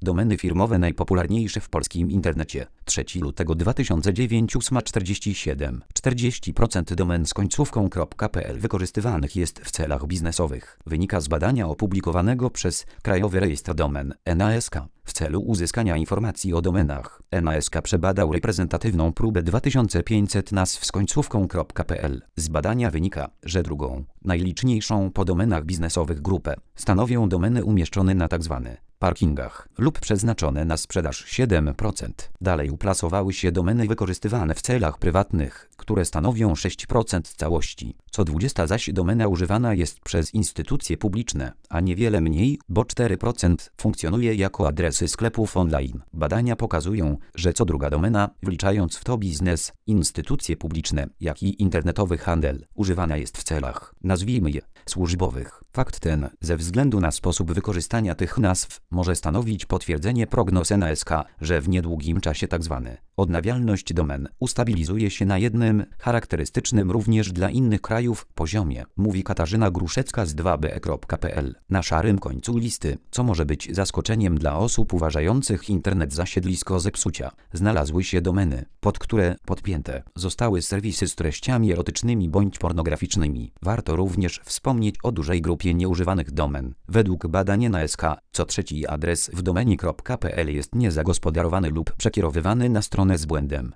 Domeny firmowe najpopularniejsze w polskim internecie. 3 lutego 2009 8:47. 40% domen z końcówką .pl wykorzystywanych jest w celach biznesowych. Wynika z badania opublikowanego przez Krajowy Rejestr Domen (NASK). W celu uzyskania informacji o domenach, NASK przebadał reprezentatywną próbę 2500 nazw z końcówką .pl. Z badania wynika, że drugą, najliczniejszą po domenach biznesowych grupę stanowią domeny umieszczone na tzw. parkingach lub przeznaczone na sprzedaż 7%. Dalej uplasowały się domeny wykorzystywane w celach prywatnych, które stanowią 6% całości. Co 20 zaś domena używana jest przez instytucje publiczne, a niewiele mniej, bo 4% funkcjonuje jako adresy sklepów online. Badania pokazują, że co druga domena, wliczając w to biznes, instytucje publiczne, jak i internetowy handel, używana jest w celach, nazwijmy je, służbowych. Fakt ten, ze względu na sposób wykorzystania tych nazw, może stanowić potwierdzenie prognoz NASK, że w niedługim czasie tzw. odnawialność domen ustabilizuje się na jednym, charakterystycznym również dla innych krajów, poziomie, mówi Katarzyna Gruszecka z 2be.pl. Na szarym końcu listy, co może być zaskoczeniem dla osób uważających internet za siedlisko zepsucia, znalazły się domeny, pod które podpięte zostały serwisy z treściami erotycznymi bądź pornograficznymi. Warto również wspomnieć o dużej grupie nieużywanych domen. Według badań NASK, co trzeci adres w domenie .pl jest niezagospodarowany lub przekierowywany na stronę z błędem.